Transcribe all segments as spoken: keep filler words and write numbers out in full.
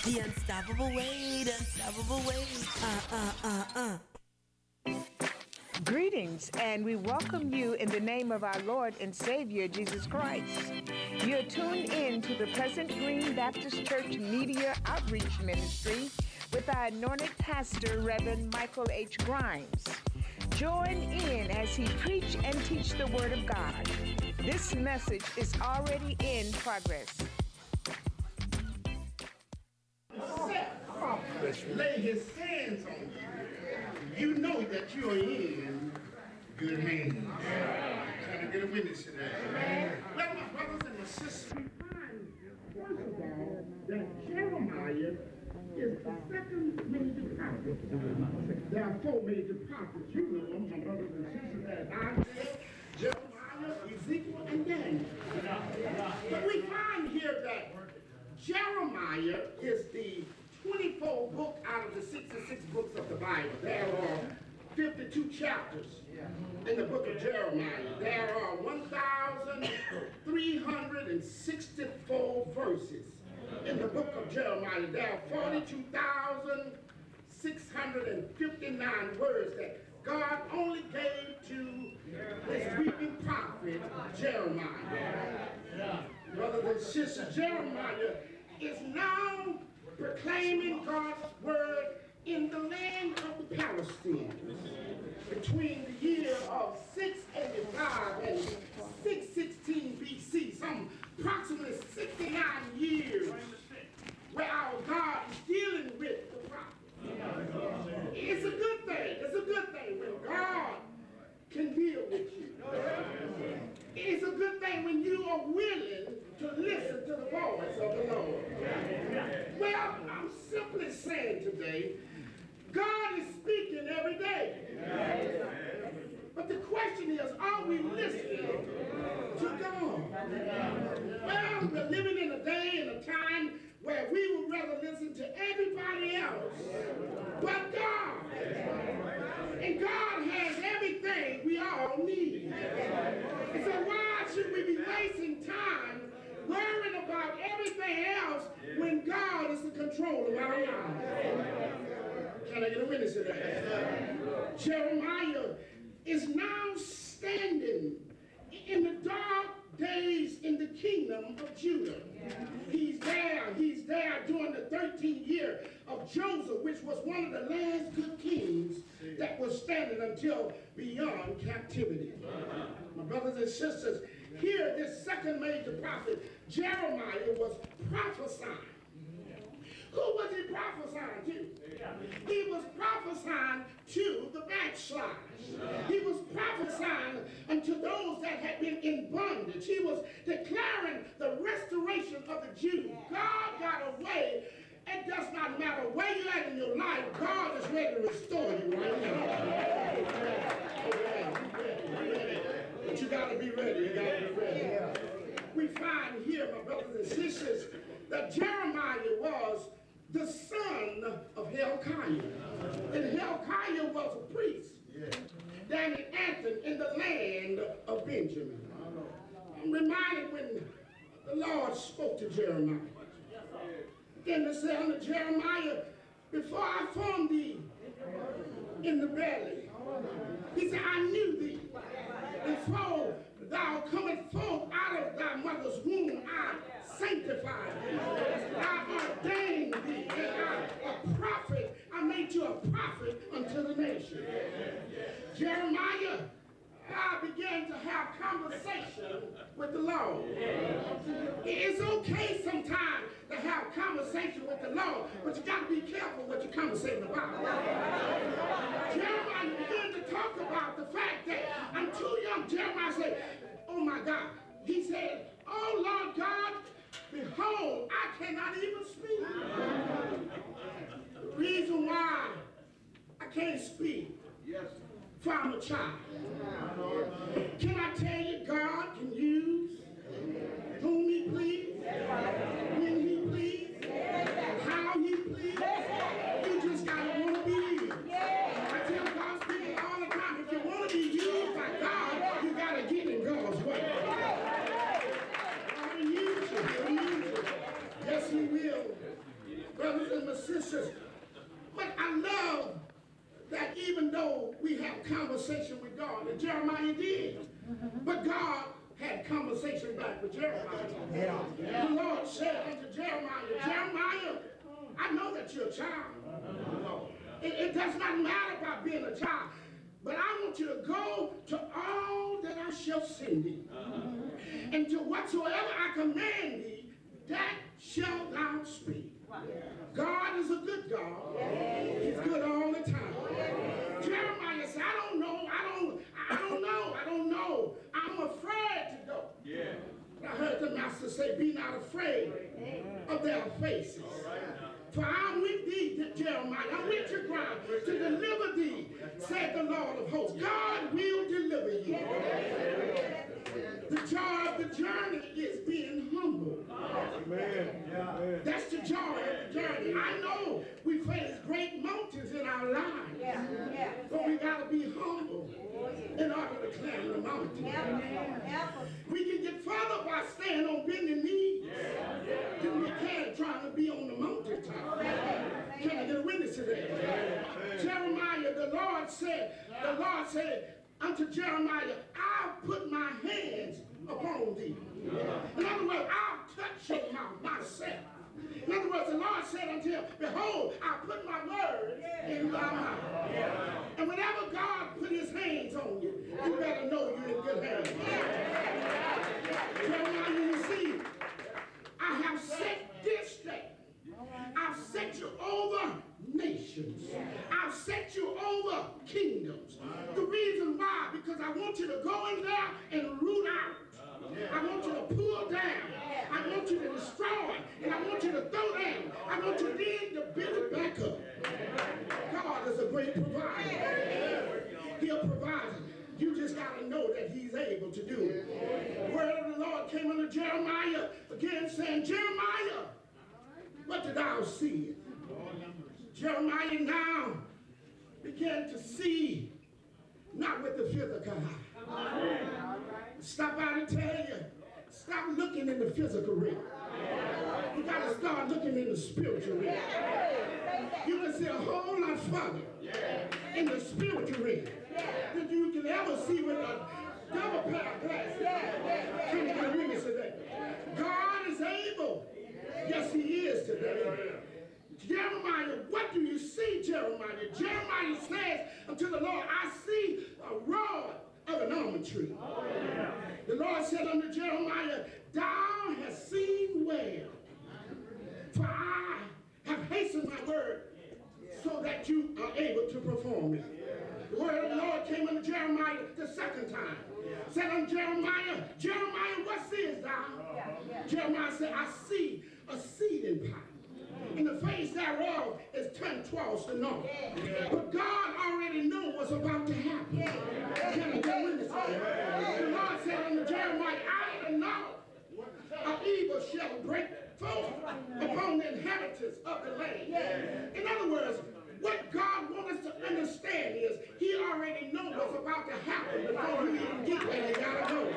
The unstoppable weight, unstoppable weight. Uh, uh, uh, uh. Greetings, and we welcome you in the name of our Lord and Savior, Jesus Christ. You're tuned in to the Pleasant Green Baptist Church Media Outreach Ministry with our anointed pastor, Reverend Michael H. Grimes. Join in as he preach and teach the Word of God. This message is already in progress. Lay his hands on you. You know that you are in good hands. Can I get a witness today? Well, my brothers and my sisters, we find, first of all, that Jeremiah is the second major prophet. There are four major prophets. You know them, my brothers and sisters, as Isaiah, Jeremiah, Ezekiel, and Daniel. But we find here that Jeremiah is the twenty-fourth book out of the sixty-six books of the Bible. There are fifty-two chapters in the book of Jeremiah. There are one thousand three hundred sixty-four verses in the book of Jeremiah. There are forty-two thousand six hundred fifty-nine words that God only gave to his weeping prophet, Jeremiah. Brothers and sisters, Jeremiah is now proclaiming God's word in the land of the Palestinians between the year of six eighty-five and six sixteen B C, some approximately sixty-nine years where our God is dealing with the prophet. It's a good thing. It's a good thing when God can deal with you. It's a good thing when you are willing to listen to the voice of the Lord. Well, I'm simply saying today, God is speaking every day. But the question is, are we listening to God? Well, we're living in a day and a time where we would rather listen to everybody else but God. And God has everything we all need. And so why should we be wasting time worrying about everything else when God is the control of our lives? Can I get a witness to that? Jeremiah is now standing in the dark days in the kingdom of Judah. He's there, he's there during the thirteenth year of Joseph, which was one of the last good kings that was standing until beyond captivity. My brothers and sisters, here this second major prophet, Jeremiah, was prophesying. Who was he prophesying to? He was prophesying to the backsliders. He was prophesying unto those that had been in bondage. He was declaring the restoration of the Jews. God got a way. It does not matter where you're at in your life, God is ready to restore you right now. But you got to be ready. You got to be ready. We find here, my brothers and sisters, that Jeremiah was the son of Hilkiah. And Hilkiah was a priest down in Anthon in the land of Benjamin. I'm reminded when the Lord spoke to Jeremiah. Then they said unto Jeremiah, before I formed thee in the belly, he said, I knew thee. Before thou comest forth out of thy mother's womb, I sanctified thee. I ordained thee. And I, a prophet, I made you a prophet unto the nation. Jeremiah, I began to have conversation with the Lord. It's okay sometimes to have conversation with the Lord, but you got to be careful what you're conversating about. Jeremiah began to talk about the fact that I'm too young. Jeremiah said, oh my God. He said, oh Lord God, behold, I cannot even speak. The reason why I can't speak, yes, for I'm a child. Can I tell you, God can use whom he please, when he please, how he please. You just got to want to be used. I tell God's people all the time, if you want to be used by God, you got to get in God's way. God will use you. He'll use you. Yes, he will. Brother sisters. But I love that even though we have conversation with God, and Jeremiah did, but God had conversation back with Jeremiah. Yeah. The Lord said unto Jeremiah, Jeremiah, I know that you're a child. It, it does not matter about being a child, but I want you to go to all that I shall send thee. And to whatsoever I command thee, that shalt thou speak. God is a good God. He's good all the time. Jeremiah said, I don't know, I don't, I don't know, I don't know. I'm afraid to go. Yeah. I heard the master say, be not afraid of their faces. For I'm with thee, Jeremiah. I'm with your ground to deliver thee, said the Lord of hosts. God will deliver you. The joy of the journey is being humble. Amen. That's the joy of the journey. I know we face great mountains in our lives, but we got to be humble in order to climb the mountain. We can get further by staying on bending knees than we can trying to be on the mountaintop. Can I get a witness to that? Jeremiah, the Lord said, the Lord said unto Jeremiah, I'll put my hands upon thee. In other words, I'll touch your mouth myself. In other words, the Lord said unto him, behold, I put my words in thy mouth. And whenever God put his hands on you, you better know you're in good hands. Jeremiah, you see, I have set this day. I've set you over nations. I've set you over kingdoms. The reason why, because I want you to go in there and root out. I want you to pull down. I want you to destroy. And I want you to throw down. I want you then to build it back up. God is a great provider. He'll provide. You just got to know that he's able to do it. The word of the Lord came unto Jeremiah again saying, Jeremiah, what did thou see? Jeremiah now began to see, not with the physical eye. Stop out and tell you, stop looking in the physical realm. You got to start looking in the spiritual realm. You can see a whole lot further in the spiritual realm than you can ever see with a double pair of glasses. Can you hear me today? God is able. Yes, he is today. Jeremiah, what do you see, Jeremiah? Jeremiah says unto the Lord, I see a rod of an almond tree. The Lord said unto Jeremiah, thou hast seen well, for I have hastened my word so that you are able to perform it. The word of the Lord came unto Jeremiah the second time. Said unto Jeremiah, Jeremiah, what seest thou? Jeremiah said, I see a seeding pot. And the face thereof is turned towards the north. But God already knew what's about to happen. Can I get witness? The Lord said unto Jeremiah, out of the north of evil shall break forth upon the inheritance of the land. In other words, what God wants us to understand is he already knows what's about to happen before you even get where you gotta go.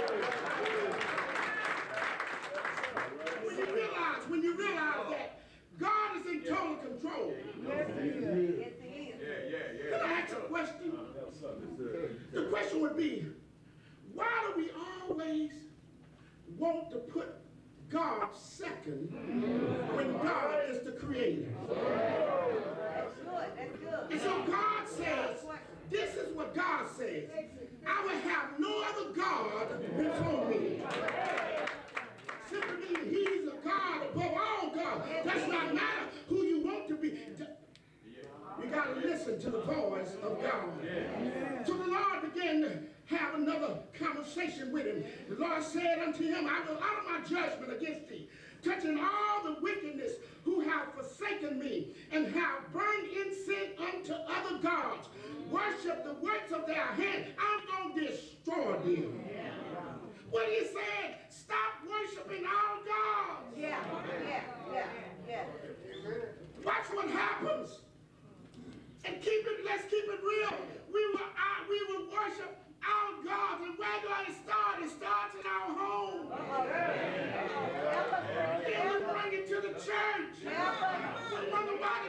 When you realize, when you realize that God is in total control. Yes, he is. Yes, he is. Can I ask a question? The question would be, why do we always want to put God second when God is the creator? That's good. That's good. And so God says, this is what God says. I will have no other God before me. Simply meaning he's a God above all God. Does not matter who you want to be. You got to listen to the voice of God. So the Lord began to have another conversation with him. The Lord said unto him, I will utter my judgment against thee, touching all the wickedness who have forsaken me and have burned incense unto other gods, worship the works of their hands. I'm going to destroy them. What he said, stop worshiping our gods. Yeah, yeah, yeah, yeah. Watch what happens. And keep it, let's keep it real. We will, uh, we will worship our gods. And where do it start? It starts in our home. Then we bring it to the church. We wonder why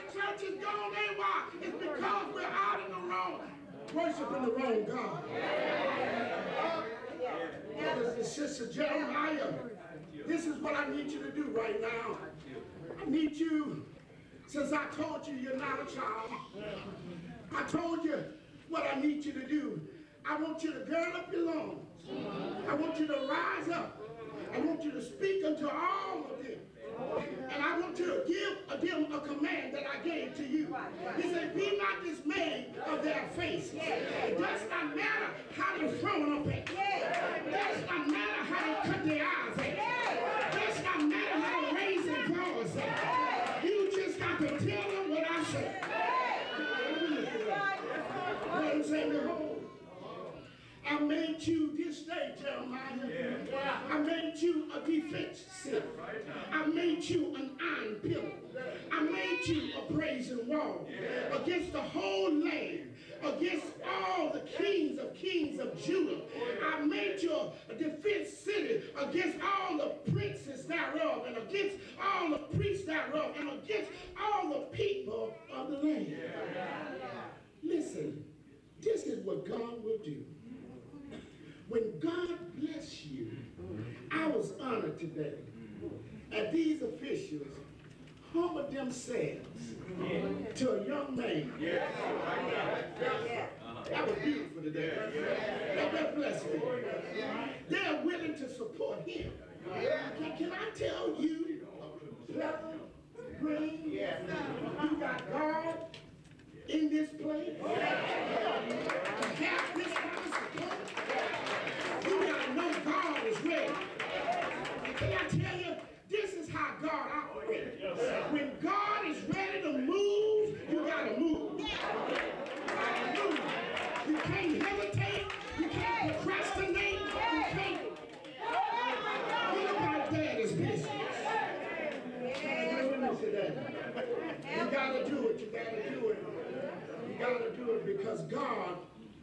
worshiping the wrong God. Brothers and sisters, Jeremiah, this is what I need you to do right now. I need you, since I told you you're not a child, I told you what I need you to do. I want you to gird up your loins. I want you to rise up. I want you to speak unto all of them. And I want you to give them a command that I gave to you. He said, be not dismayed of their faces. It does not matter how they're thrown up at. It does not matter how they cut their eyes at. It does not matter how they raise their paws at. You just got to tell them what I said. Let him say, behold, I made you this day, Jeremiah. I made you a defense center. I made you an iron pillar. I made you a brazen wall against the whole land, against all the kings of kings of Judah. I made you a defense city against all the princes thereof, and against all the priests thereof, and against all the people of the land. Listen, this is what God will do. When God bless you, I was honored today at these officials humbled themselves to a young man. That was beautiful today. That, that blessed me. They're willing to support him. Can, can I tell you, Pleasant Green, you got God in this place? To have this kind of support, you gotta know God is ready. Can I tell you, this is how God operates. When God is ready to move, you gotta move. Hallelujah. You can't hesitate. You can't procrastinate. You can't. What about daddy's business? You gotta do it. You gotta do it. You gotta do it because God,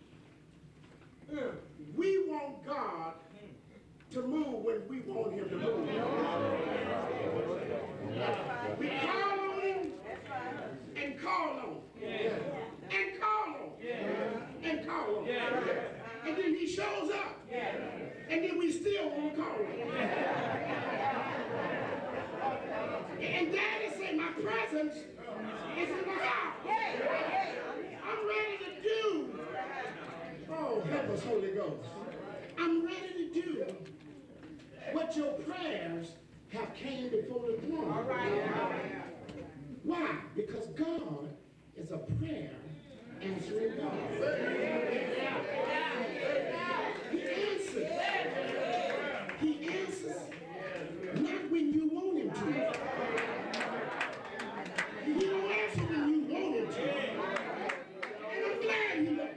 we want God to move when we want him to move. We call on him and call on him and call on him and call on him. And then he shows up. And then we still want to call him. And Daddy said, my presence is in the house. I'm ready to do. Oh, help us, Holy Ghost. I'm ready to do what your prayers have came before the throne. All right. Why? Because God is a prayer answering God. He answers. He answers not when you want him to. He don't answer when you want him to. And I'm glad he don't.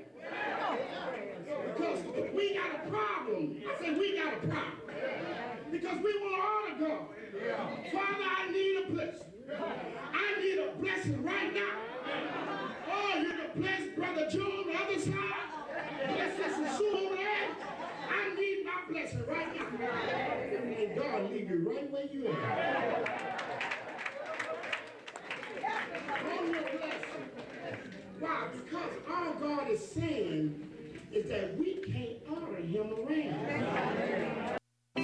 Because we got a problem. I said we got a problem. Because we want to honor God. Father, I need a blessing. I need a blessing right now. Oh, you're the blessed Brother Joe on the other side. Bless Sister Sue over there. I need my blessing right now. And God leave you right where you are. On your blessing. Why? Because all God is saying is that we can't honor him around.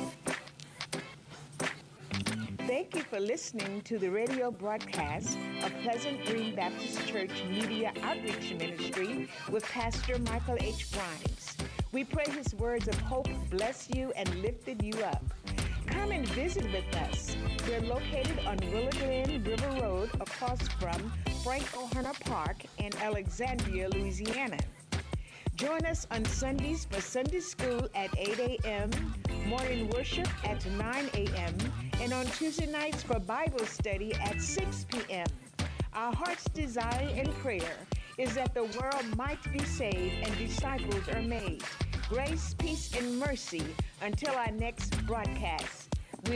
Thank you for listening to the radio broadcast of Pleasant Green Baptist Church Media Outreach Ministry with Pastor Michael H. Grimes. We pray his words of hope bless you and lifted you up. Come and visit with us. We're located on Willow Glen River Road across from Frank O'Hara Park in Alexandria, Louisiana. Join us on Sundays for Sunday school at eight a.m., morning worship at nine a.m., and on Tuesday nights for Bible study at six p.m. Our heart's desire and prayer is that the world might be saved and disciples are made. Grace, peace, and mercy until our next broadcast.